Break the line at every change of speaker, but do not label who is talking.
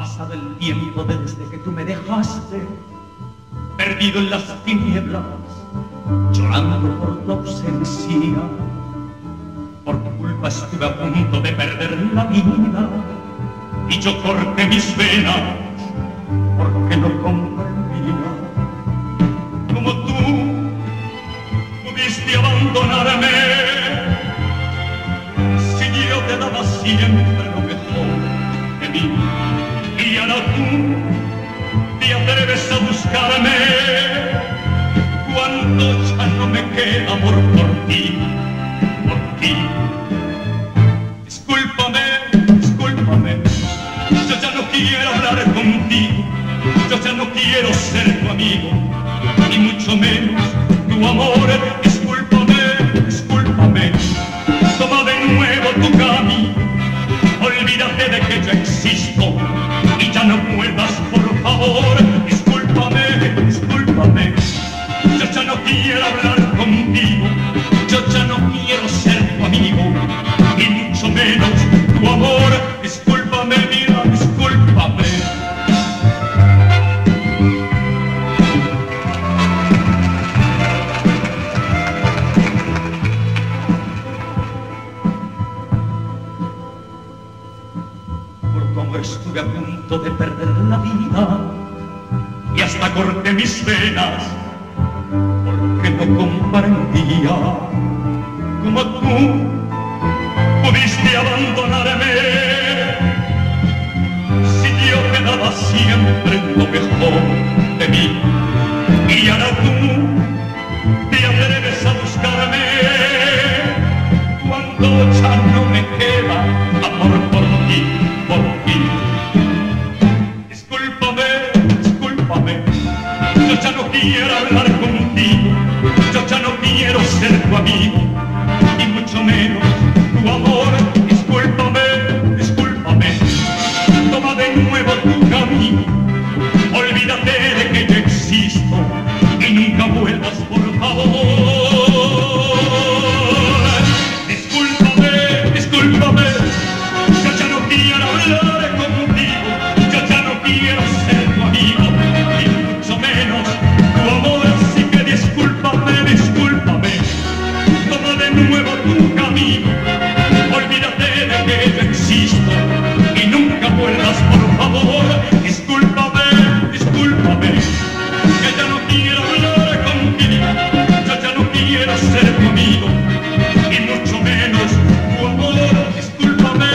pasado el tiempo desde que tú me dejaste, perdido en las tinieblas, llorando por tu ausencia. Por tu culpa estuve a punto de perder la vida y yo corté mis venas porque no comprendía como tú pudiste abandonarme. Si yo te daba siempre lo mejor de mí y ahora tú te atreves a buscarme cuando ya no me queda amor por ti, por ti. Discúlpame, discúlpame, yo ya no quiero hablar contigo, yo ya no quiero ser tu amigo, ni mucho menos tu amor. Discúlpame, discúlpame, toma de nuevo tu camino, olvídate de que yo existo y ya no vuelvas, por favor. Discúlpame, discúlpame, yo ya no quiero hablar contigo, yo ya no quiero ser tu amigo, ni mucho menos tu amor. Discúlpame, mira, discúlpame. Por tu amor estuve a punto de perder la vida y hasta corté mis venas porque no comprendía como tú pudiste abandonarme. Si yo te daba siempre lo mejor de mí y ahora tú te atreves a buscarme cuando ya no me queda amor por ti, por ti. Discúlpame, discúlpame, yo ya no quiero hablar contigo, yo ya no quiero ser tu amigo, y mucho menos tu amor. Discúlpame, discúlpame, toma de nuevo tu camino, olvídate de que yo existo y nunca vuelvas, por favor. Discúlpame, discúlpame, yo ya no quiero hablar contigo, yo ya no quiero ser tu amigo, y mucho menos tu amor. Así que discúlpame, discúlpame, toma de nuevo tu camino, olvídate de que yo existo y nunca vuelvas, por favor. Discúlpame, discúlpame, que ya no quiero hablar contigo, yo ya no quiero ser tu amigo, y mucho menos tu amor. Discúlpame.